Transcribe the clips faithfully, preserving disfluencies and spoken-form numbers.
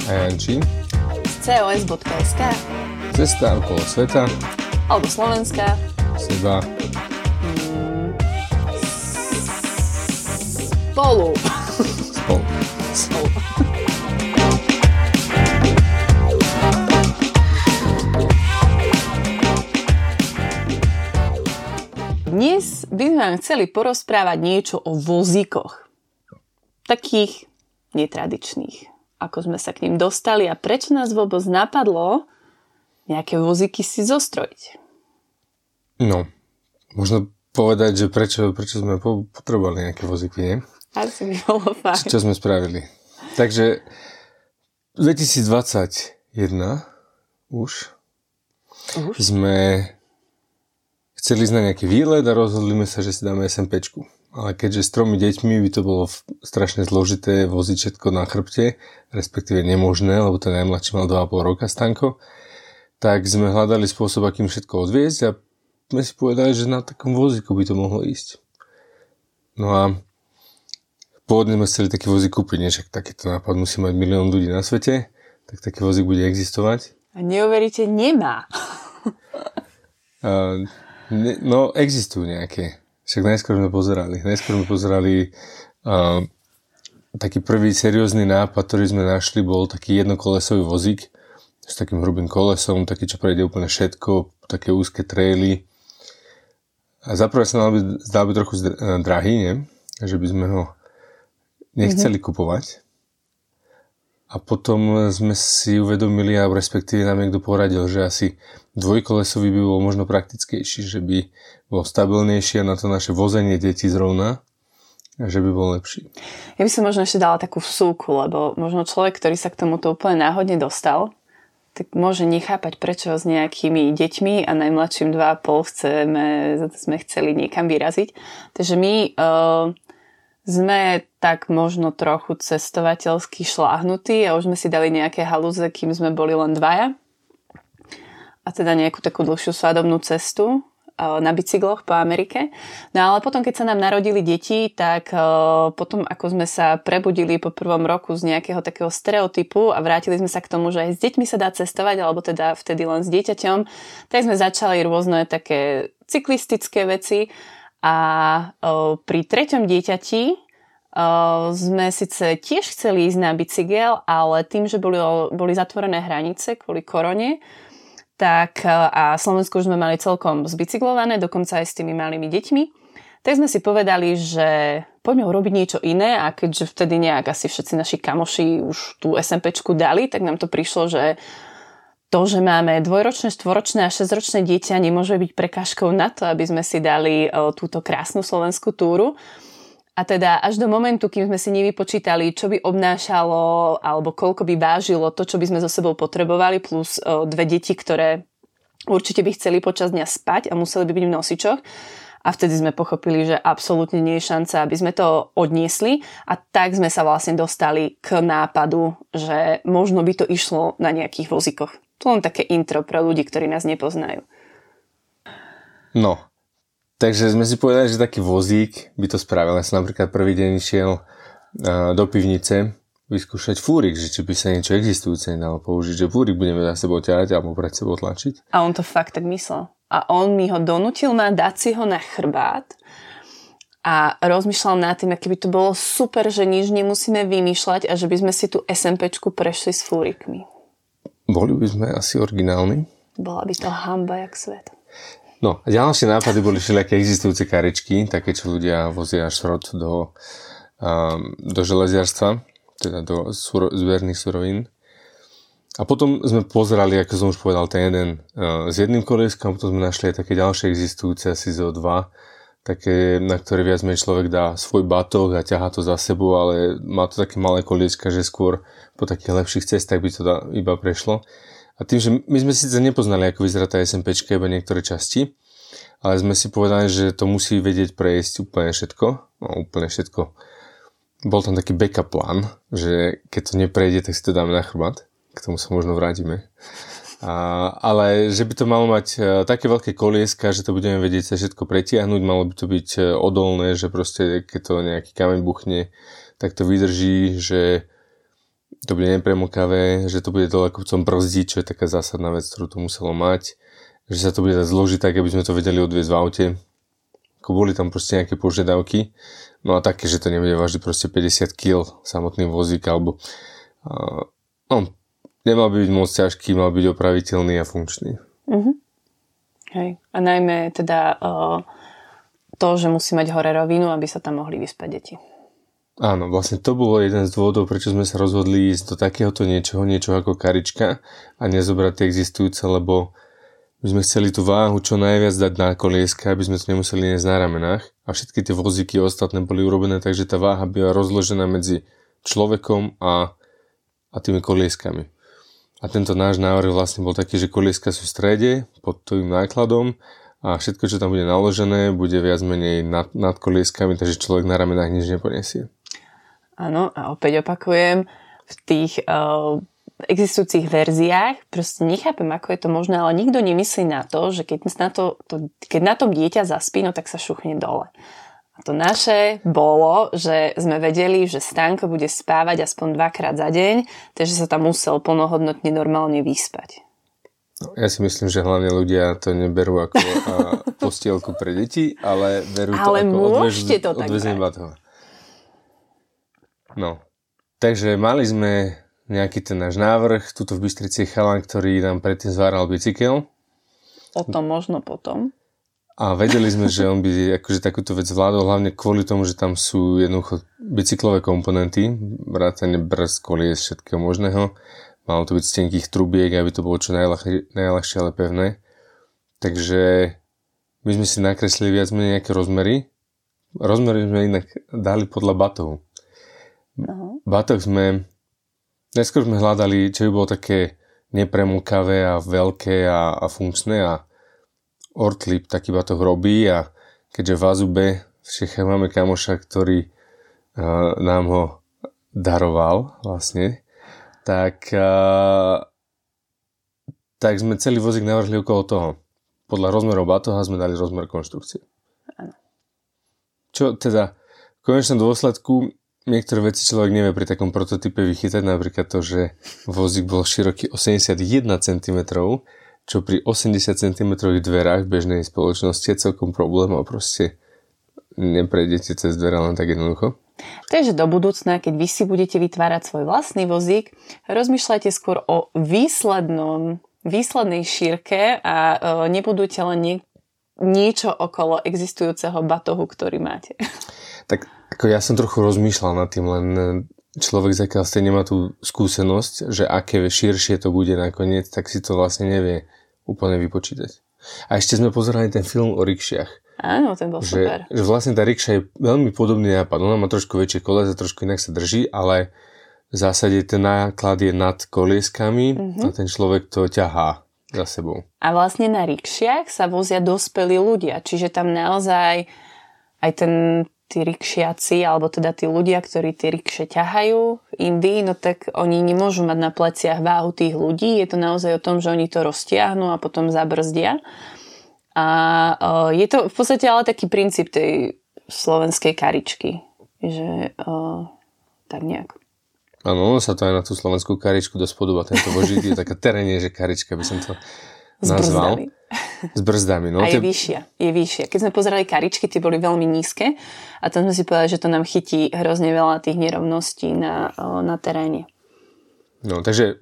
a Janči z cé o es bodka es ká Cesta okolo sveta alebo Slovenska seba mm, spolu spolu spolu Dnes by sme vám chceli porozprávať niečo o vozíkoch. Takých netradičných. Ako sme sa k ním dostali a prečo nás vôbec napadlo nejaké vozíky si zostrojiť. No, možno povedať, že prečo, prečo sme potrebovali nejaké vozíky, nie? Asi by bolo fajn. Čo sme spravili. Takže dvetisícdvadsaťjeden už, už? sme chceli ísť na nejaký výlet a rozhodli sme sa, že si dáme SMPčku. Ale keďže s tromi deťmi by to bolo strašne zložité voziť všetko na chrbte, respektíve nemožné, lebo ten najmladší mal dva a pol roka Stanko, tak sme hľadali spôsob, akým všetko odviezť a sme si povedali, že na takom vozíku by to mohlo ísť. No a pôvodne sme chceli taký vozík kúpiť, nie? Však takýto nápad musí mať milión ľudí na svete, tak taký vozík bude existovať. A neuveríte, nemá. uh, ne, no, existujú nejaké. Však najskôr sme pozerali. Najskôr sme pozerali uh, taký prvý seriózny nápad, ktorý sme našli, bol taký jednokolesový vozík s takým hrubým kolesom, taký, čo prejde úplne všetko, také úzke traily. A zaprvé sa nám zdal byť trochu drahý, nie? Že by sme ho nechceli mm-hmm. kupovať. A potom sme si uvedomili, a respektíve nám niekto poradil, že asi dvojkolesový by bol možno praktickejší, že by bol stabilnejší a na to naše vozenie detí zrovna, že by bol lepší. Ja by som možno ešte dala takú vsúku, lebo možno človek, ktorý sa k tomuto úplne náhodne dostal, tak môže nechápať, prečo s nejakými deťmi a najmladším dva a pol chceme, sme chceli niekam vyraziť. Takže my uh, sme tak možno trochu cestovateľsky šláhnutí a už sme si dali nejaké halúze, kým sme boli len dvaja. A teda nejakú takú dlhšiu svadobnú cestu na bicykloch po Amerike. No ale potom, keď sa nám narodili deti, tak uh, potom, ako sme sa prebudili po prvom roku z nejakého takého stereotypu a vrátili sme sa k tomu, že aj s deťmi sa dá cestovať, alebo teda vtedy len s dieťaťom, tak sme začali rôzne také cyklistické veci a uh, pri treťom dieťati uh, sme síce tiež chceli ísť na bicykel, ale tým, že boli, boli zatvorené hranice kvôli korone, tak a Slovensko už sme mali celkom zbicyklované, dokonca aj s tými malými deťmi, tak sme si povedali, že poďme urobiť niečo iné a keďže vtedy nejak asi všetci naši kamoši už tú SMPčku dali, tak nám to prišlo, že to, že máme dvojročné, štvoročné a šesťročné dieťa nemôže byť prekážkou na to, aby sme si dali túto krásnu slovenskú túru. A teda až do momentu, kým sme si nevypočítali, čo by obnášalo alebo koľko by vážilo to, čo by sme so sebou potrebovali, plus o, dve deti, ktoré určite by chceli počas dňa spať a museli by byť v nosičoch. A vtedy sme pochopili, že absolútne nie je šanca, aby sme to odniesli. A tak sme sa vlastne dostali k nápadu, že možno by to išlo na nejakých vozíkoch. To len také intro pre ľudí, ktorí nás nepoznajú. No. Takže sme si povedali, že taký vozík by to spravil. Ja som napríklad prvý deň išiel uh, do pivnice vyskúšať fúrik, že či by sa niečo existujúce nedalo použiť, že fúrik budeme za sebou ťahať alebo pred sebou tlačiť. A on to fakt tak myslel. A on mi ho donútil ma dať si ho na chrbát a rozmýšľal nad tým, aký by to bolo super, že nič nemusíme vymýšľať a že by sme si tú SMPčku prešli s fúrikmi. Boli by sme asi originálni. Bola by to hanba jak svet. No a ďalšie nápady boli všelijaké existujúce karičky, také, čo ľudia vozia šrot do, um, do železiarstva, teda do suro, zberných surovín. A potom sme pozerali, ako som už povedal, ten jeden uh, s jedným kolieskom, potom sme našli aj také ďalšie existujúce, asi zet o dva, také, na ktoré viac menej človek dá svoj batoh a ťahá to za sebou, ale má to také malé kolieska, že skôr po takých lepších cestách by to da, iba prešlo. A tým, že my sme síce nepoznali, ako vyzerá tá SMPčka, iba niektoré časti, ale sme si povedali, že to musí vedieť prejsť úplne všetko. No, úplne všetko. Bol tam taký backup plán, že keď to neprejde, tak si to dáme na chrbát. K tomu sa možno vrátime. A, ale že by to malo mať a, také veľké kolieska, že to budeme vedieť sa všetko pretiahnuť, malo by to byť a, odolné, že proste keď to nejaký kameň buchne, tak to vydrží, že to bude nepremokavé, že to bude dole kopcom brzdiť, čo je taká zásadná vec, ktorú to muselo mať, že sa to bude dať zložiť tak, aby sme to vedeli odviesť v aute. Ako boli tam proste nejaké požiadavky, no a také, že to nebude vážiť proste päťdesiat kilogramov samotný vozík, alebo uh, no, nemal by byť moc ťažký, mal byť opraviteľný a funkčný. Uh-huh. Hej. A najmä teda uh, to, že musí mať hore rovinu, aby sa tam mohli vyspať deti. Áno, vlastne to bolo jeden z dôvodov, prečo sme sa rozhodli ísť do takéhoto niečoho, niečo ako karička a nezobrať tie existujúce, lebo my sme chceli tú váhu čo najviac dať na kolieska, aby sme to nemuseli niesť na ramenách a všetky tie vozíky ostatné boli urobené tak, že tá váha byla rozložená medzi človekom a, a tými kolieskami. A tento náš návrh vlastne bol taký, že kolieska sú v strede pod tým nákladom a všetko, čo tam bude naložené, bude viac menej nad, nad kolieskami, takže človek na ramenách nič neponiesie. Áno, a opäť opakujem, v tých uh, existujúcich verziách proste nechápem, ako je to možné, ale nikto nemyslí na to, že keď na, to, to, keď na tom dieťa zaspí, no tak sa šuchne dole. A to naše bolo, že sme vedeli, že Stanko bude spávať aspoň dvakrát za deň, takže sa tam musel plnohodnotne normálne vyspať. No, ja si myslím, že hlavne ľudia to neberú ako postielku pre deti, ale berú to ale ako odvezenie batoha. No, takže mali sme nejaký ten náš návrh, tuto v Bystrici chalan, ktorý nám predtým zváral bicykel. O tom možno potom. A vedeli sme, že on by akože takúto vec zvládol, hlavne kvôli tomu, že tam sú jednoducho bicyklové komponenty, vrátane brzd, kolies, všetkého možného. Malo to byť z tenkých trubiek, aby to bolo čo najľahšie, najľahšie, ale pevné. Takže my sme si nakreslili viac menej nejaké rozmery. Rozmery sme inak dali podľa batohu. Uh-huh. Batoh sme, najskôr sme hľadali, čo by bolo také nepremúkavé a veľké a, a funkčné a Ortlip taký batoh robí a keďže v Azube v Čechách máme kamoša, ktorý uh, nám ho daroval vlastne, tak, uh, tak sme celý vozík navrhli okolo toho. Podľa rozmerov batoha sme dali rozmer konštrukcie. Áno. Čo teda v konečnom dôsledku niektoré veci človek nevie pri takom prototype vychytať, napríklad to, že vozík bol široký osemdesiatjeden centimetrov, čo pri osemdesiat centimetrov dverách v bežnej spoločnosti je celkom problém a proste neprejdete cez dvere len tak jednoducho. Takže do budúcna, keď vy si budete vytvárať svoj vlastný vozík, rozmýšľajte skôr o výslednom, výslednej šírke a e, nebudujte len nie, niečo okolo existujúceho batohu, ktorý máte. Tak ako ja som trochu rozmýšľal nad tým, len človek zakiaľ ste nemá tú skúsenosť, že aké širšie to bude nakoniec, tak si to vlastne nevie úplne vypočítať. A ešte sme pozerali ten film o rikšiach. Áno, ten bol že, super. Že vlastne tá rikša je veľmi podobný nápad. Ona má trošku väčšie kolesa, trošku inak sa drží, ale v zásade ten náklad je nad kolieskami mm-hmm. a ten človek to ťahá za sebou. A vlastne na rikšiach sa vozia dospelí ľudia, čiže tam naozaj aj ten tí rikšiaci, alebo teda tí ľudia, ktorí tie rikše ťahajú v Indii, no tak oni nemôžu mať na pleciach váhu tých ľudí. Je to naozaj o tom, že oni to roztiahnu a potom zabrzdia. A uh, je to v podstate ale taký princíp tej slovenskej karičky. Že uh, tak nejak. Áno, sa to aj na tú slovenskú karičku dosť podoba. Tento vožík je taká terénie, že karička by som to nazval. S brzdami. S brzdami, no. A je vyššia, je vyššia. Keď sme pozerali karičky, tie boli veľmi nízke a tam sme si povedali, že to nám chytí hrozne veľa tých nerovností na, na teréne. No, takže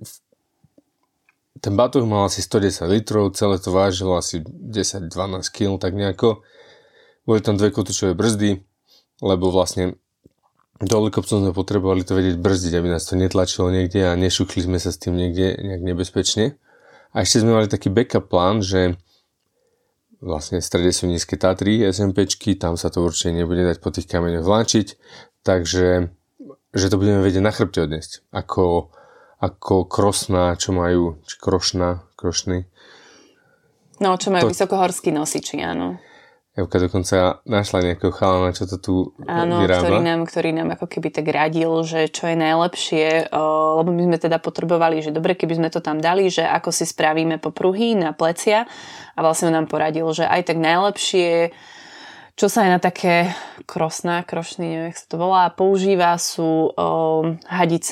ten batoh mal asi stodesať litrov, celé to vážilo asi desať dvanásť kilogramov, tak nejako. Boli tam dve kotúčové brzdy, lebo vlastne dole kopcom sme potrebovali to vedieť brzdiť, aby nás to netlačilo niekde a nešuchli sme sa s tým niekde nejak nebezpečne. A ešte sme mali taký backup plán, že vlastne v strede sú nízke Tatry, SMPčky, tam sa to určite nebude dať po tých kameňoch vláčiť, takže že to budeme vedieť na chrbte odniesť. Ako, ako krosná, čo majú, či krošná, krošný. No, čo majú to... vysokohorskí nosiči, áno. Evka dokonca našla nejakého chalana, čo to tu Áno, vyrába. ktorý nám, ktorý nám ako keby tak radil, že čo je najlepšie, lebo my sme teda potrebovali, že dobre, keby sme to tam dali, že ako si spravíme popruhy na plecia a vlastne nám poradil, že aj tak najlepšie, čo sa aj na také krosná, krošný, neviem, jak sa to volá, používa sú um, hadice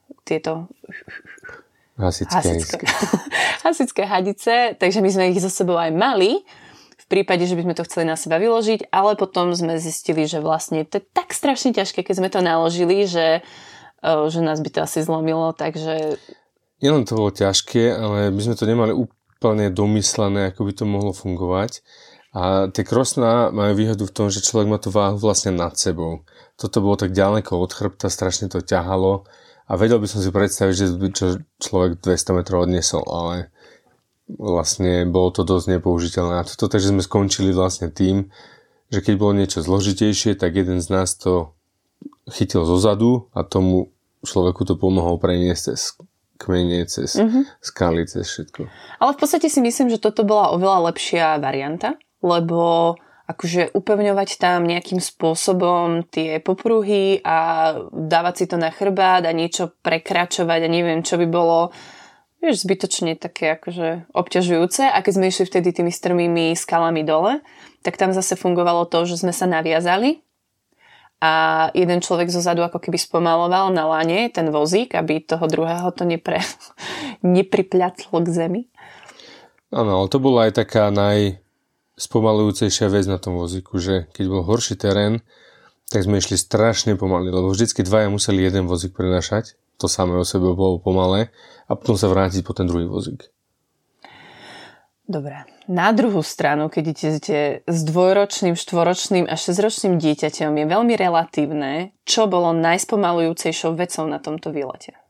tieto hasičské, hasičské. hasičské hadice, takže my sme ich so sebou aj mali, v prípade, že by sme to chceli na seba vyložiť, ale potom sme zistili, že vlastne to je tak strašne ťažké, keď sme to naložili, že, že nás by to asi zlomilo, takže... Nielen to bolo ťažké, ale my sme to nemali úplne domyslené, ako by to mohlo fungovať. A tie krosná majú výhodu v tom, že človek má tú váhu vlastne nad sebou. Toto bolo tak ďaleko od chrbta, strašne to ťahalo a vedel by som si predstaviť, že by čo človek dvesto metrov odniesol, ale vlastne bolo to dosť nepoužiteľné. A toto takže sme skončili vlastne tým, že keď bolo niečo zložitejšie, tak jeden z nás to chytil zozadu a tomu človeku to pomohol preniesť cez kmene, cez mm-hmm. skaly, cez všetko. Ale v podstate si myslím, že toto bola oveľa lepšia varianta, lebo akože upevňovať tam nejakým spôsobom tie popruhy a dávať si to na chrbát a niečo prekračovať a neviem, čo by bolo vieš, zbytočne také akože obťažujúce. A keď sme išli vtedy tými strmými skalami dole, tak tam zase fungovalo to, že sme sa naviazali a jeden človek zozadu ako keby spomaloval na lane ten vozík, aby toho druhého to nepre, nepripľatlo k zemi. Áno, ale to bola aj taká najspomalujúcejšia vec na tom vozíku, že keď bol horší terén, tak sme išli strašne pomaly, lebo vždycky dvaja museli jeden vozík prenášať, to samé o sebe bolo pomalé, a potom sa vrátiť po ten druhý vozík. Dobre. Na druhú stranu, keď idete s dvojročným, štvoročným a šesťročným dieťaťom, je veľmi relatívne, čo bolo najspomalujúcejšou vecou na tomto výlete.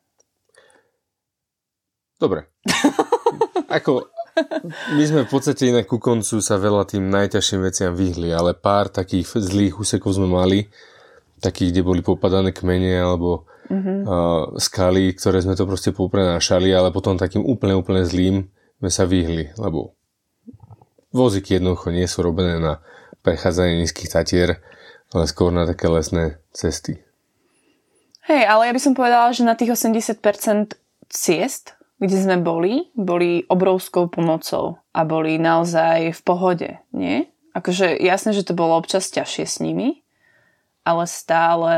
Dobre. Ako, my sme v podstate inak ku koncu sa veľa tým najťažším veciam vyhli, ale pár takých zlých úsekov sme mali, takých, kde boli popadané kmene alebo mm-hmm. uh, skaly, ktoré sme to proste poprenášali, ale potom takým úplne, úplne zlým sme sa vyhli, lebo vozíky jednoducho nie sú robené na prechádzanie nízkych Tatier, ale skôr na také lesné cesty. Hej, ale ja by som povedala, že na tých osemdesiat percent ciest, kde sme boli, boli obrovskou pomocou a boli naozaj v pohode, nie? Akože jasné, že to bolo občas ťažšie s nimi, ale stále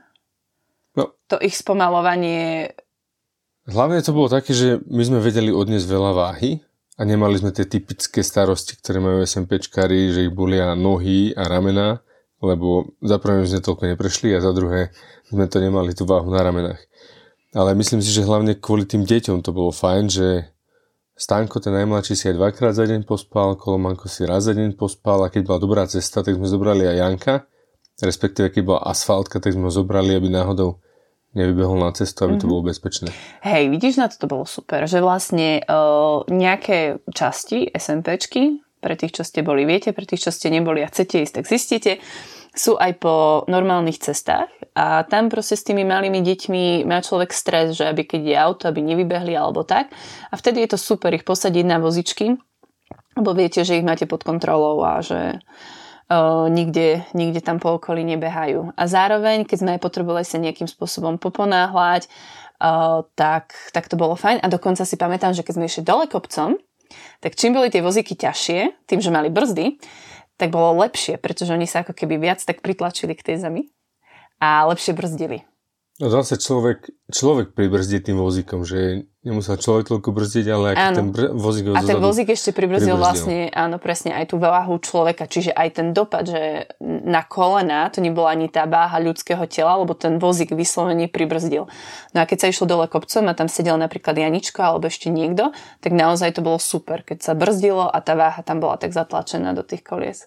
no. to ich spomalovanie... Hlavne to bolo také, že my sme vedeli odniesť veľa váhy a nemali sme tie typické starosti, ktoré majú SMPčkári, že ich bolia nohy a ramená, lebo za prvé sme toľko neprešli a za druhé sme to nemali tú váhu na ramenách. Ale myslím si, že hlavne kvôli tým deťom to bolo fajn, že Stanko, ten najmladší, si aj dvakrát za deň pospal, Kolomanko si raz za deň pospal a keď bola dobrá cesta, tak sme zobrali aj Janka, respektíve keď bola asfaltka, tak sme ho zobrali, aby náhodou nevybehol na cestu, aby mm-hmm. to bolo bezpečné. Hej, vidíš, na to to bolo super, že vlastne uh, nejaké časti SMPčky, pre tých, čo ste boli, viete, pre tých, čo ste neboli a chcete ísť, tak zistíte, sú aj po normálnych cestách a tam proste s tými malými deťmi má človek stres, že aby keď je auto, aby nevybehli alebo tak. A vtedy je to super ich posadiť na vozičky, lebo viete, že ich máte pod kontrolou a že uh, nikde, nikde tam po okolí nebehajú. A zároveň, keď sme aj potrebovali sa nejakým spôsobom poponáhľať, uh, tak, tak to bolo fajn. A dokonca si pamätám, že keď sme išli dole kopcom, tak čím boli tie vozíky ťažšie, tým, že mali brzdy, tak bolo lepšie, pretože oni sa ako keby viac tak pritlačili k tej zemi a lepšie brzdili. No zase človek, človek pribrzdí tým vozíkom, že nemusel človek toľko brzdiť, ale ak ten br- vozík ho A ten vozík ešte pribrzdil, pribrzdil vlastne, áno, presne aj tú váhu človeka, čiže aj ten dopad, že na kolena, to nebola ani tá váha ľudského tela, lebo ten vozík vyslovene pribrzdil. No a keď sa išlo dole kopcom a tam sedel napríklad Janičko alebo ešte niekto, tak naozaj to bolo super, keď sa brzdilo a tá váha tam bola tak zatlačená do tých kolies.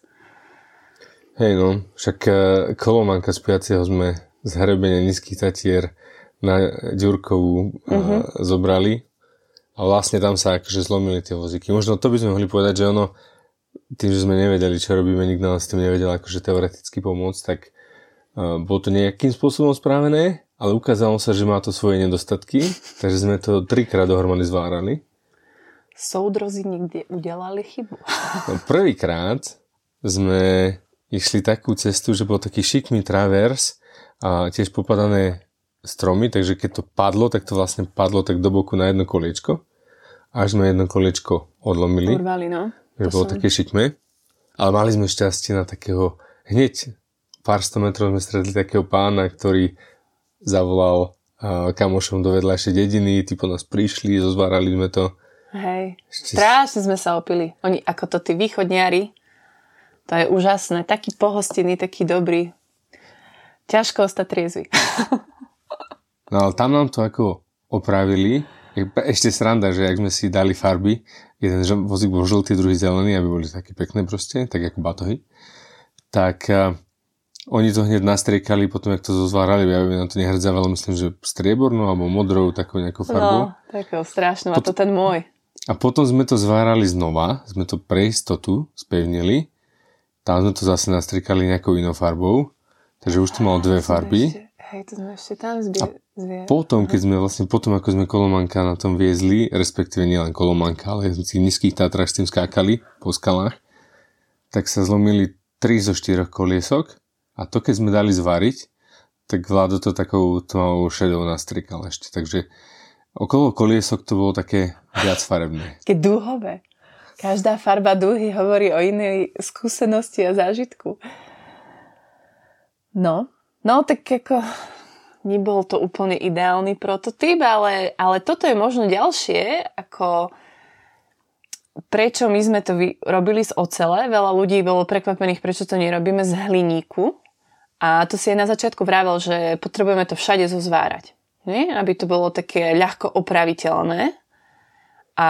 Hej no, však Kolomanka spiaceho sme z hrebenia nízkych Tatier na Ďurkovú uh-huh. zobrali a vlastne tam sa akože zlomili tie vozíky. Možno to by sme mohli povedať, že ono, tým, že sme nevedeli, čo robíme, nikto nás s tým nevedel akože teoreticky pomôcť, tak uh, bolo to nejakým spôsobom správené, ale ukázalo sa, že má to svoje nedostatky, takže sme to trikrát dohromady zvárali. Soudrozi niekde udelali chybu. No, prvýkrát sme išli takú cestu, že bol taký šikmý travers a tiež popadané stromy, takže keď to padlo, tak to vlastne padlo tak do boku na jedno koliečko. Až sme jedno koliečko odlomili. Urvali, no. Že bolo také šikmé. Ale mali sme šťastie na takého, hneď pár sto metrov sme stretli takého pána, ktorý zavolal kamošom do vedľajšej dediny, tí po nás prišli, zozvárali sme to. Hej, Ešte... strašne sme sa opili. Oni, ako to tí východniari, to je úžasné. Taký pohostinný, taký dobrý. Ťažko ostať triezvy. No ale tam nám to ako opravili. Ešte sranda, že ak sme si dali farby, jeden vozík bol žltý, druhý zelený, aby boli také pekné proste, tak ako batohy. Tak uh, oni to hneď nastriekali, potom jak to zozvárali, aby nám to nehrdzavalo, myslím, že striebornou alebo modrou, takou nejakou farbou. No, takou strašnú, a to ten môj. A potom sme to zvárali znova, sme to pre istotu spevnili, tam sme to zase nastriekali nejakou inou farbou, takže už to malo dve farby. Ešte, hej, to sme ešte tam zbie... A potom, keď sme vlastne, potom ako sme Kolomanka na tom viezli, respektíve nielen Kolomanka, ale v tých nízkych Tatrách s tým skákali po skalách, tak sa zlomili tri zo štyroch koliesok a to, keď sme dali zvariť, tak Vlado to takou tmavou šedou nastrikal ešte. Takže okolo koliesok to bolo také viac farebné. Keď dúhové. Každá farba dúhy hovorí o inej skúsenosti a zážitku. No, no tak ako... Nebol to úplne ideálny prototyp, ale, ale toto je možno ďalšie, ako prečo my sme to vy, robili z ocele. Veľa ľudí bolo prekvapených, prečo to nerobíme z hliníku. A to si aj na začiatku vravel, že potrebujeme to všade zozvárať. Nie? Aby to bolo také ľahko opraviteľné. A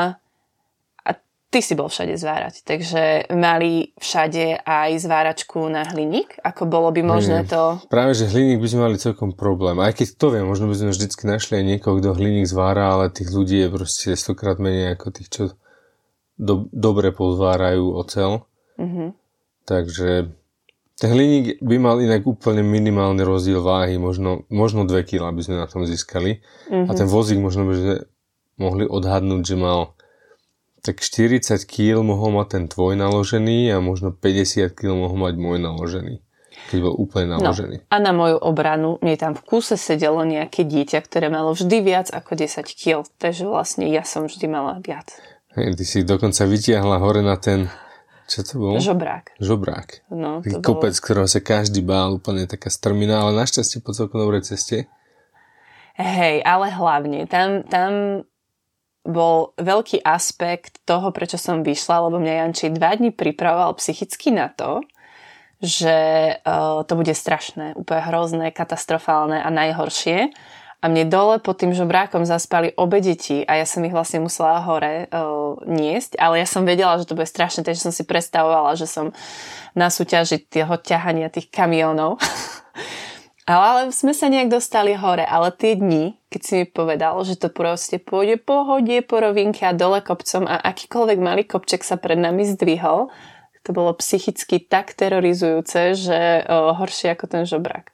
ty si bol všade zvárať, takže mali všade aj zváračku na hliník, ako bolo by možné to... Práve, že hliník by sme mali celkom problém. Aj keď to vie, možno by sme vždycky našli aj niekoho, kto hliník zvára, ale tých ľudí je proste stokrát menej ako tých, čo do, dobre pozvárajú oceľ. Mm-hmm. Takže ten hliník by mal inak úplne minimálny rozdiel váhy, možno, možno dve kilá by sme na tom získali. Mm-hmm. A ten vozík možno by sme mohli odhadnúť, že mal tak štyridsať kíl mohol mať ten tvoj naložený a možno päťdesiat kíl mohol mať môj naložený, keď bol úplne naložený. No, a na moju obranu mne tam v kúse sedelo nejaké dieťa, ktoré malo vždy viac ako desať kíl, takže vlastne ja som vždy mala viac. Hej, ty si dokonca vytiahla hore na ten, čo to bol? Žobrák. Žobrák. No, taký kopec, bolo... ktorého sa každý bál, úplne taká strmina, ale našťastie po celkom dobrej ceste. Hej, ale hlavne, tam... tam bol veľký aspekt toho, prečo som vyšla, lebo mňa Janči dva dni pripravoval psychicky na to, že uh, to bude strašné, úplne hrozné, katastrofálne a najhoršie. A mne dole pod tým žobrákom zaspali obe deti a ja som ich vlastne musela hore uh, niesť, ale ja som vedela, že to bude strašné, takže som si predstavovala, že som na súťaži tého ťahania tých kamionov. Ale, ale sme sa nejak dostali hore, ale tie dni, keď si mi povedal, že to proste pôjde po hode, po rovinke a dole kopcom a akýkoľvek malý kopček sa pred nami zdvihol, to bolo psychicky tak terorizujúce, že o, horšie ako ten žobrák.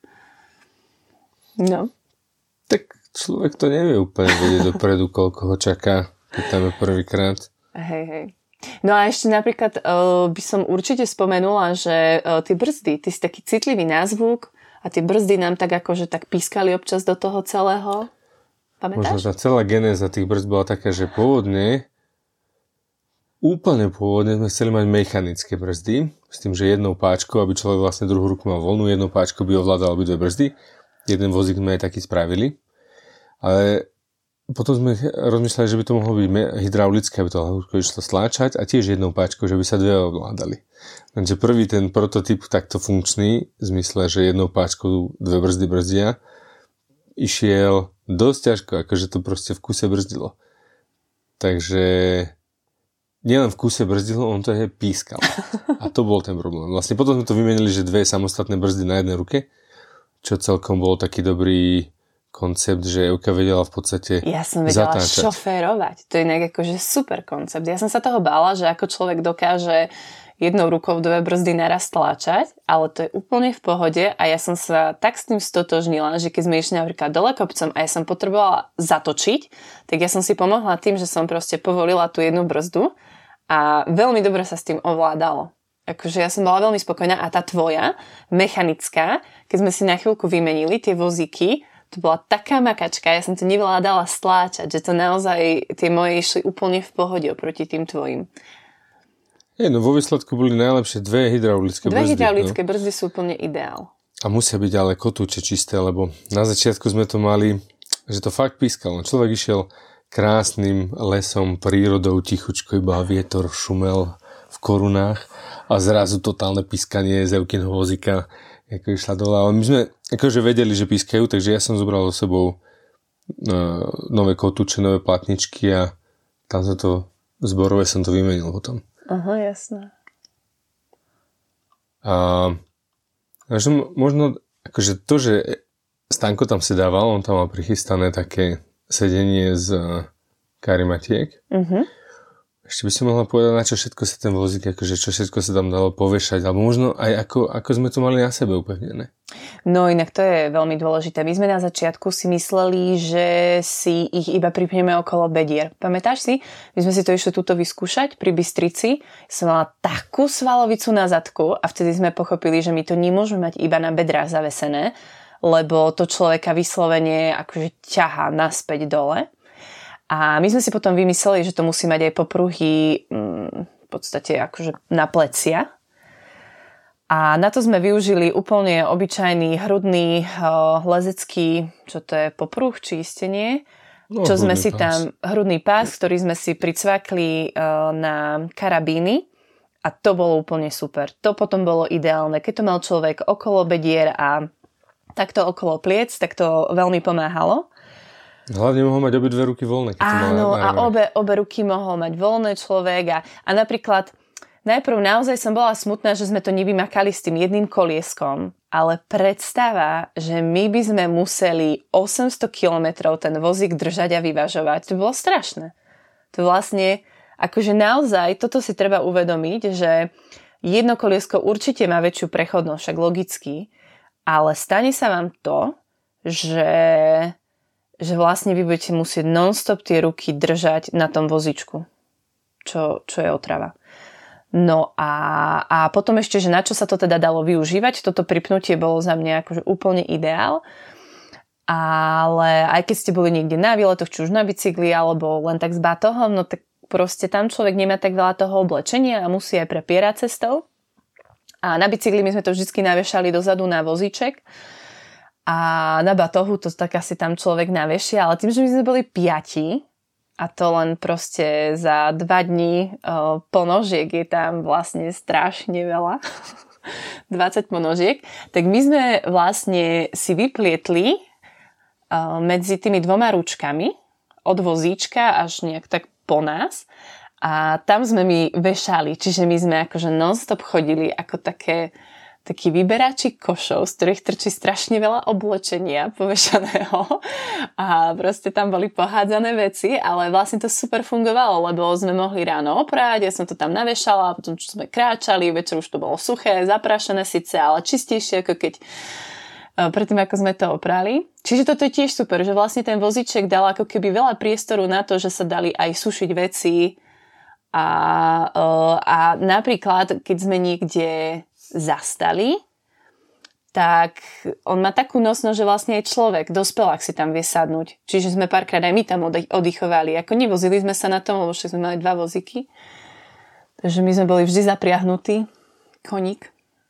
No. Tak človek to nevie úplne vedieť dopredu, koľko ho čaká, keď tam je prvýkrát. Hej, hej. No a ešte napríklad uh, by som určite spomenula, že uh, tie brzdy, ty si taký citlivý na zvuk, a tie brzdy nám tak akože tak pískali občas do toho celého. Pamätáš? Možno tá celá genéza tých brzd bola taká, že pôvodne, úplne pôvodne sme chceli mať mechanické brzdy, s tým, že jednou páčkou, aby človek vlastne druhú ruku mal voľnú, jednou páčkou by ovládal obidve brzdy. Jeden vozík sme aj taký spravili. Ale potom sme rozmýšľali, že by to mohlo byť hydraulické, aby to ľahko išlo stláčať a tiež jednou páčkou, že by sa dve ovládali. Takže prvý ten prototyp takto funkčný, v zmysle, že jednou páčkou dve brzdy brzdia, išiel dosť ťažko, akože to proste v kuse brzdilo. Takže nielen v kuse brzdilo, on to aj pískal. A to bol ten problém. Vlastne potom sme to vymenili, že dve samostatné brzdy na jednej ruke, čo celkom bol taký dobrý koncept, že Euka vedela v podstate Ja som vedela zatáčať. šoférovať. To je nejak akože super koncept. Ja som sa toho bála, že ako človek dokáže jednou rukou dve brzdy naraz tlačať, ale to je úplne v pohode a ja som sa tak s tým stotožnila, že keď sme išli napríklad dole kopcom a ja som potrebovala zatočiť, tak ja som si pomohla tým, že som proste povolila tú jednu brzdu a veľmi dobre sa s tým ovládalo. Akože ja som bola veľmi spokojná a tá tvoja, mechanická, keď sme si na chvíľku vymenili tie vozíky, to bola taká makačka, ja som to nevládala stláčať, že to naozaj tie moje išli úplne v pohode oproti tým tvojim. Je, no vo výsledku boli najlepšie dve hydraulické dve brzdy. Dve hydraulické no. brzdy sú úplne ideál. a musia byť ale kotúče čisté, lebo na začiatku sme to mali, že to fakt pískalo. Človek išiel krásnym lesom, prírodou, tichučko, iba vietor šumel v korunách a zrazu totálne pískanie z Eukinho vozíka, ako išla dole. Ale my sme akože vedeli, že pískajú, takže ja som zobral so sebou uh, nové kotúče, nové platničky a tam som to, zborové som to vymenil potom. Aha, jasné. A možno, možno akože to, že Stanko tam sedával, on tam mal prichystané také sedenie z karimatiek. Uh-huh. Ešte by si mohla povedať, na čo všetko sa ten vozík, akože čo všetko sa tam dalo povešať, alebo možno aj ako, ako sme to mali na sebe upevnené. No inak to je veľmi dôležité. My sme na začiatku si mysleli, že si ich iba pripneme okolo bedier. Pamätáš si? My sme si to išli túto vyskúšať pri Bystrici. Som mala takú svalovicu na zadku a vtedy sme pochopili, že my to nemôžeme mať iba na bedrách zavesené, lebo to človeka vyslovene akože ťahá naspäť dole. A my sme si potom vymysleli, že to musí mať aj popruhy mm, v podstate akože na plecia. A na to sme využili úplne obyčajný hrudný uh, lezecký, čo to je, popruh či istenie, no, čo sme si pás. tam, hrudný pás, ktorý sme si pricvakli uh, na karabíny a to bolo úplne super. To potom bolo ideálne. Keď to mal človek okolo bedier a takto okolo pliec, tak to veľmi pomáhalo. Hlavne mohol mať obe dve ruky voľné. Keď Áno, to a obe, obe ruky mohol mať voľné človek. A, a napríklad, najprv naozaj som bola smutná, že sme to nevymakali s tým jedným kolieskom, ale predstava, že my by sme museli osemsto kilometrov ten vozík držať a vyvažovať, to bolo strašné. To vlastne, akože naozaj, toto si treba uvedomiť, že jedno koliesko určite má väčšiu prechodnosť, však logicky, ale stane sa vám to, že... že vlastne vy budete musieť non-stop tie ruky držať na tom vozičku, čo, čo je otrava. No a, a potom ešte, že na čo sa to teda dalo využívať, toto pripnutie bolo za mňa akože úplne ideál, ale aj keď ste boli niekde na výletoch, či už na bicykli, alebo len tak s batohom, no tak proste tam človek nemá tak veľa toho oblečenia a musí aj prepierať cestou. A na bicykli my sme to vždy navešali dozadu na vozíček, a na batohu to tak asi tam človek navešia, ale tým, že my sme boli piati a to len proste za dva dní uh, ponožiek je tam vlastne strašne veľa, dvadsať ponožiek, tak my sme vlastne si vyplietli uh, medzi tými dvoma ručkami od vozíčka až nejak tak po nás a tam sme my vešali, čiže my sme akože non-stop chodili ako také takí vyberáči košov, z ktorých trčí strašne veľa oblečenia povešaného a proste tam boli pohádzané veci, ale vlastne to super fungovalo, lebo sme mohli ráno oprať, ja som to tam navešala, potom čo sme kráčali, večer už to bolo suché, zaprašené síce, ale čistejšie, ako keď predtým, ako sme to oprali. Čiže toto je tiež super, že vlastne ten vozíček dal ako keby veľa priestoru na to, že sa dali aj sušiť veci a, a napríklad, keď sme niekde zastali, tak on má takú nosnosť, že vlastne aj človek, dospelák si tam vie sadnúť. Čiže sme párkrát aj my tam oddychovali. Ako nevozili sme sa na tom, lebo však sme mali dva vozíky. Takže my sme boli vždy zapriahnutí. Koník.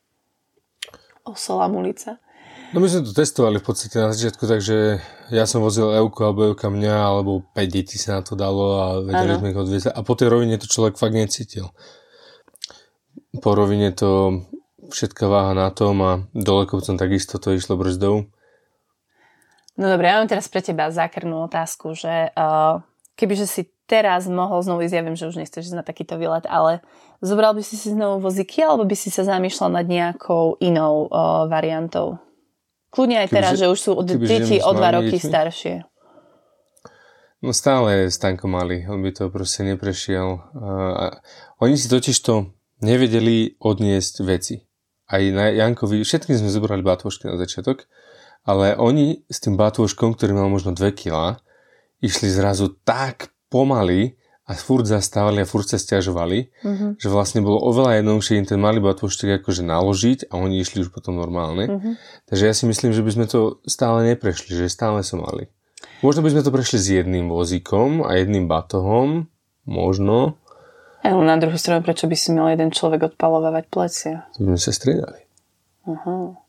Osola mulica. No my sme to testovali v podstate na začiatku, takže ja som vozil Euku alebo Euka mňa, alebo päť detí sa na to dalo a vedeli ano. Sme ich odviezť. A po tej rovine to človek fakt necítil. Po rovine to všetká váha na tom a dole kopcom takisto to išlo brzdou. No dobre, ja mám teraz pre teba zákernú otázku, že uh, kebyže si teraz mohol znovu ísť, ja viem, že už nechceš ísť na takýto výlet, ale zobral by si si znovu vozíky, alebo by si sa zamýšľal nad nejakou inou uh, variantou? Kľudne aj teraz, kebyže, že už sú od deti o dva roky deťmi? Staršie. No stále je Stanko malý, on by to proste neprešiel. Uh, oni si totiž to nevedeli odniesť veci. Aj na Jankovi, všetkým sme zobrali batôžky na začiatok, ale oni s tým batôžkom, ktorý mal možno dve kilá, išli zrazu tak pomaly a furt zastávali a furt sa sťažovali, mm-hmm. že vlastne bolo oveľa jednoduchšie im ten malý batôžtek akože naložiť a oni išli už potom normálne. Mm-hmm. Takže ja si myslím, že by sme to stále neprešli, že stále som mali. Možno by sme to prešli s jedným vozíkom a jedným batohom, možno. Ale na druhú stranu, prečo by si mal jeden človek odpalovávať plecia? To by sme sa striedali. Aha.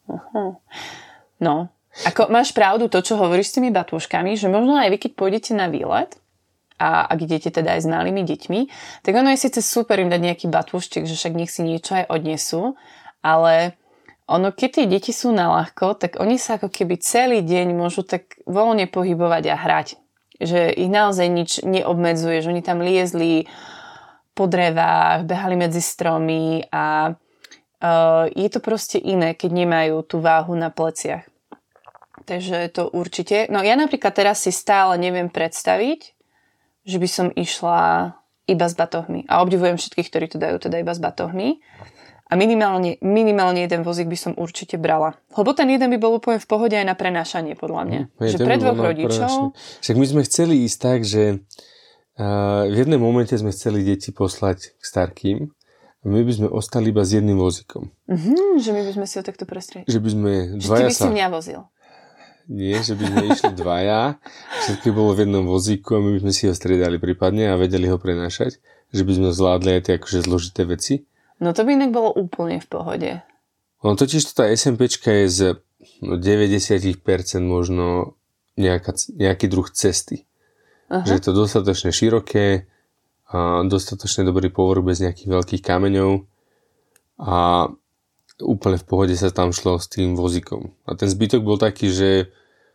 Uh-huh. No, ako máš pravdu to, čo hovoríš s tými batúškami, že možno aj vy, keď pôjdete na výlet, a ak idete teda aj s malými deťmi, tak ono je síce super im dať nejaký batúštek, že však nech si niečo aj odnesú, ale ono, keď tie deti sú na ľahko, tak oni sa ako keby celý deň môžu tak voľne pohybovať a hrať. Že ich naozaj nič neobmedzuje, že oni tam liezli po drevách, behali medzi stromy a uh, je to proste iné, keď nemajú tú váhu na pleciach. Takže to určite. No ja napríklad teraz si stále neviem predstaviť, že by som išla iba s batohmi. A obdivujem všetkých, ktorí to dajú teda iba s batohmi. A minimálne, minimálne jeden vozík by som určite brala. Lebo ten jeden by bol úplne v pohode aj na prenášanie, podľa mňa. Mm, že pre dvoch rodičov... Však my sme chceli ísť tak, že uh, v jednom momente sme chceli deti poslať k starkým a my by sme ostali iba s jedným vozíkom. Mm-hmm, že my by sme si ho takto prestriedli. Že by sme dvaja že ty by sa... si mňa vozil. Nie, že by sme išli dvaja, všetky bolo v jednom vozíku a my by sme si ho striedali prípadne a vedeli ho prenášať, že by sme zvládli aj tie akože zložité veci. No to by inak bolo úplne v pohode. No totiž to tá SMPčka je z no, deväťdesiat percent možno nejaká, nejaký druh cesty. Aha. Že je to dostatočne široké a dostatočne dobrý povrch bez nejakých veľkých kameňov a úplne v pohode sa tam šlo s tým vozíkom. A ten zbytok bol taký, že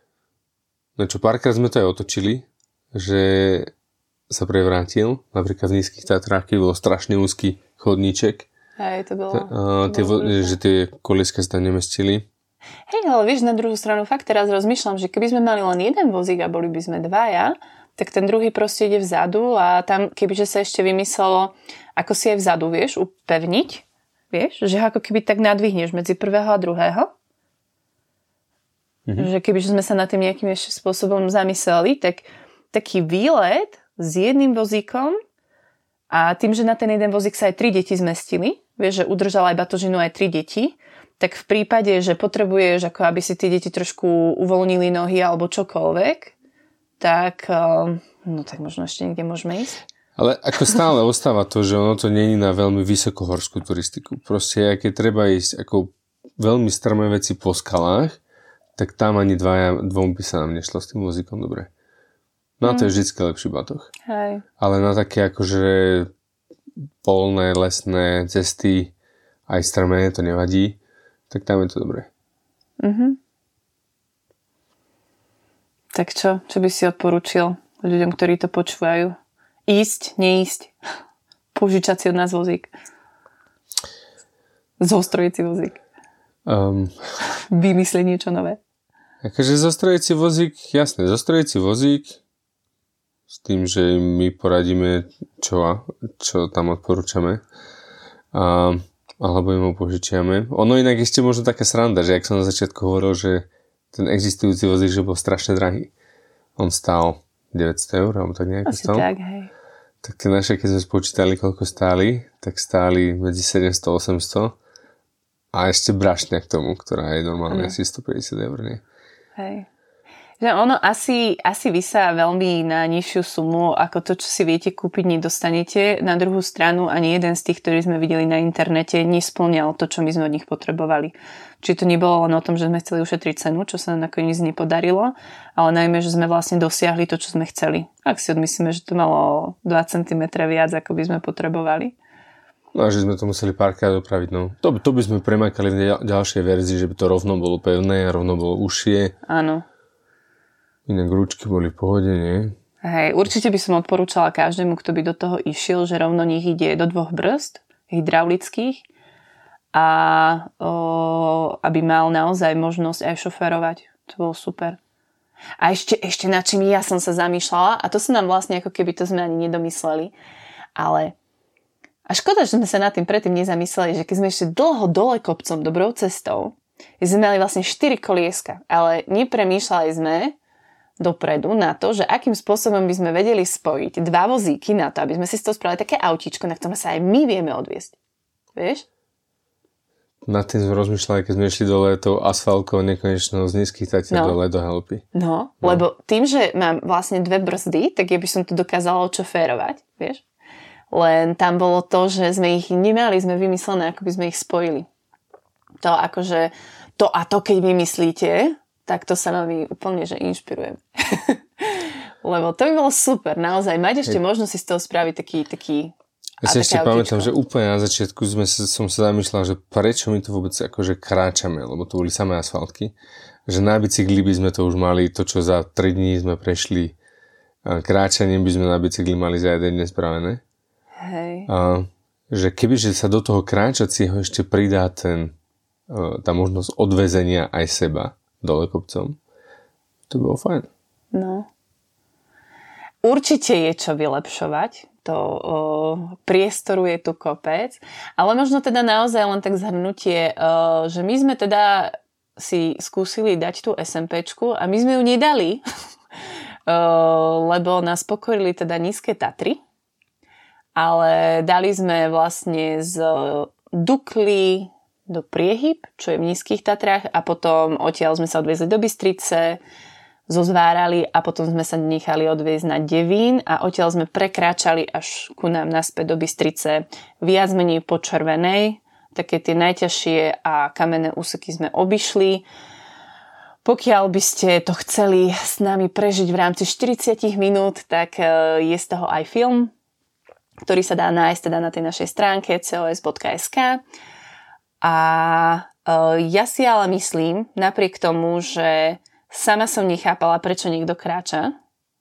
no čo párkrát sme to aj otočili, že sa prevrátil. Napríklad v Nízkych Tatrách, keď bol strašne úzky chodníček. Hej, to bolo... T- uh, tie vo- že tie kolieska sa tam nemestili. Hej, ale vieš, na druhú stranu fakt teraz rozmýšľam, že keby sme mali len jeden vozík a boli by sme dvaja, tak ten druhý proste ide vzadu a tam, kebyže sa ešte vymyslelo, ako si aj vzadu, vieš, upevniť, vieš, že ako keby tak nadvihneš medzi prvého a druhého. Mm-hmm. Že kebyže sme sa nad tým nejakým ešte spôsobom zamysleli, tak taký výlet s jedným vozíkom a tým, že na ten jeden vozík sa aj tri deti zmestili, vieš, že udržala aj batožinu aj tri deti, tak v prípade, že potrebuješ, ako aby si tie deti trošku uvoľnili nohy alebo čokoľvek, tak, no tak možno ešte niekde môžeme ísť. Ale ako stále ostáva to, že ono to není na veľmi vysokohorskú turistiku. Proste, keď treba ísť ako veľmi strmé veci po skalách, tak tam ani dvaja, dvom by sa nám nešlo s tým vozíkom dobre. No a to mm. je vždycky lepší batoh. Hej. Ale na také akože polné, lesné cesty, aj strmé, to nevadí, tak tam je to dobré. Mhm. Tak čo? Čo by si odporučil ľuďom, ktorí to počúvajú? Ísť, neísť. Požičať si od nás vozík. Zostrojiť si vozík. Um, Vymyslieť niečo nové. Akože zostrojiť si vozík, jasné, zostrojiť si vozík s tým, že my poradíme, čo, čo tam odporúčame. A, alebo im ho požičiame. Ono inak ešte možno taká sranda, že jak som na začiatku hovoril, že ten existujúci vozík, že bol strašne drahý. On stál deväťsto eur, alebo tak nejako Asi stál. tak, hej. Tak tie naše, keď sme spočítali, koľko stáli, tak stáli medzi sedemsto a osemsto a ešte brašňa k tomu, ktorá je normálne asi stopäťdesiat eur, nie? Hej. Že ono asi, asi vy sa veľmi na nižšiu sumu, ako to, čo si viete kúpiť, nedostanete. Na druhú stranu ani jeden z tých, ktorí sme videli na internete, nespĺňal to, čo my sme od nich potrebovali. Čiže to nebolo len o tom, že sme chceli ušetriť cenu, čo sa nakoniec nepodarilo, ale najmä, že sme vlastne dosiahli to, čo sme chceli. Ak si odmyslíme, že to malo dva centimetre viac, ako by sme potrebovali. No a že sme to museli párkrát opraviť, no. To, to by sme premakali v ďalšej verzii, že by to rovno bolo pevné, rovno bolo užšie. Áno. Inak ručky boli v pohode, nie? Hej, určite by som odporúčala každému, kto by do toho išiel, že rovno nech ide do dvoch brzd, hydraulických, a o, aby mal naozaj možnosť aj šoférovať. To bolo super. A ešte, ešte na čím ja som sa zamýšľala, a to sa nám vlastne ako keby to sme ani nedomysleli, ale a škoda, že sme sa nad tým predtým nezamysleli, že keď sme ešte dlho dole kopcom dobrou cestou, sme mali vlastne štyri kolieska, ale nepremýšľali sme dopredu na to, že akým spôsobom by sme vedeli spojiť dva vozíky na to, aby sme si z toho spravili také autíčko, na ktorom sa aj my vieme odviesť. Vieš? Nad tým sme rozmýšľali, keď sme išli dole tou asfaltkou nekonečnou z Nízkych Tatier no. dole do Helpy. No, no, lebo tým, že mám vlastne dve brzdy, tak ja by som to dokázala odšoférovať, vieš? Len tam bolo to, že sme ich nemali, sme vymyslené, ako by sme ich spojili. To akože, to a to, keď vymyslíte, tak to sa nami úplne, že inšpirujem. Lebo to by bolo super, naozaj. Mať ešte možnosť si z toho spraviť taký... taký ja si ešte pamätám, že úplne na začiatku sme, som sa zamýšľal, že prečo my tu vôbec akože kráčame, lebo to boli samé asfaltky. Že na bicykli by sme to už mali, to čo za tri dní sme prešli kráčaním, by sme na bicykli mali za jeden deň spravené. Hej. A že kebyže sa do toho kráčacieho ešte pridá ten, tá možnosť odvezenia aj seba dole kopcom, to by bolo fajn. No. Určite je čo vylepšovať. To o, priestoru je tu kopec. Ale možno teda naozaj len tak zhrnutie, o, že my sme teda si skúsili dať tú SMPčku a my sme ju nedali, o, lebo nás pokorili teda nízke Tatry. Ale dali sme vlastne z Dukly do Priehyb, čo je v nízkych Tatrách, a potom odtiaľ sme sa odviezli do Bystrice, zozvárali a potom sme sa nechali odviezť na Devín a odtiaľ sme prekráčali až ku nám naspäť do Bystrice, viac menej po Červenej. Také tie najťažšie a kamenné úseky sme obišli. Pokiaľ by ste to chceli s nami prežiť v rámci štyridsať minút, tak je z toho aj film, ktorý sa dá nájsť teda na tej našej stránke c o s bodka es ká. A ja si ale myslím, napriek tomu, že sama som nechápala, prečo niekto kráča,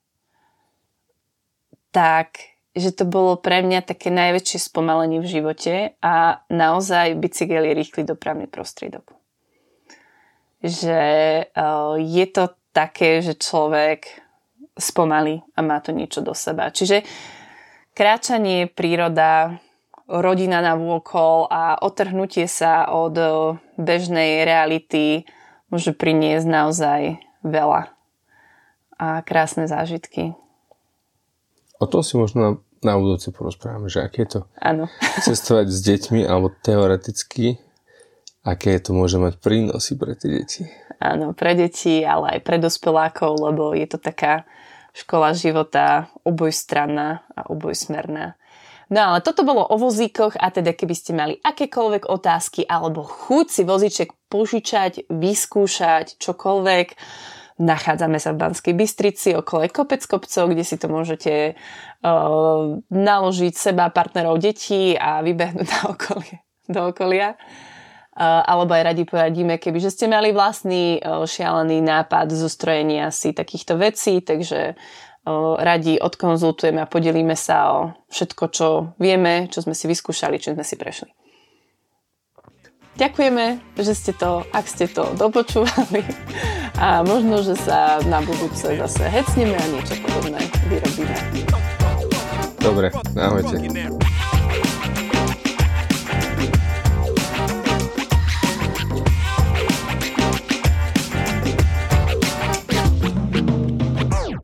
tak, že to bolo pre mňa také najväčšie spomalenie v živote a naozaj bicykel je rýchly dopravný prostriedok. Že je to také, že človek spomalí a má to niečo do seba. Čiže kráčanie, príroda, rodina na vôkol a otrhnutie sa od bežnej reality môže priniesť naozaj veľa a krásne zážitky. O tom si možno na, na budúce porozprávame, že aké je to Áno. cestovať s deťmi, alebo teoreticky, aké to môže mať prínosy pre tie deti. Áno, pre deti, ale aj pre dospelákov, lebo je to taká škola života obojstranná a obojsmerná. No ale toto bolo o vozíkoch a teda keby ste mali akékoľvek otázky alebo chuť si vozíček požičať, vyskúšať, čokoľvek, nachádzame sa v Banskej Bystrici, okolo je kopec kopcov, kde si to môžete uh, naložiť seba, partnerov, detí a vybehnúť na okolie, do okolia. Uh, alebo aj radi poradíme, kebyže ste mali vlastný uh, šialený nápad zostrojenia si takýchto vecí, takže radi odkonzultujeme a podelíme sa o všetko, čo vieme, čo sme si vyskúšali, čo sme si prešli. Ďakujeme, že ste to, ak ste to dopočúvali a možno, že sa na budúce zase hecneme a niečo podobné vyrobíme. Dobre, ahojte.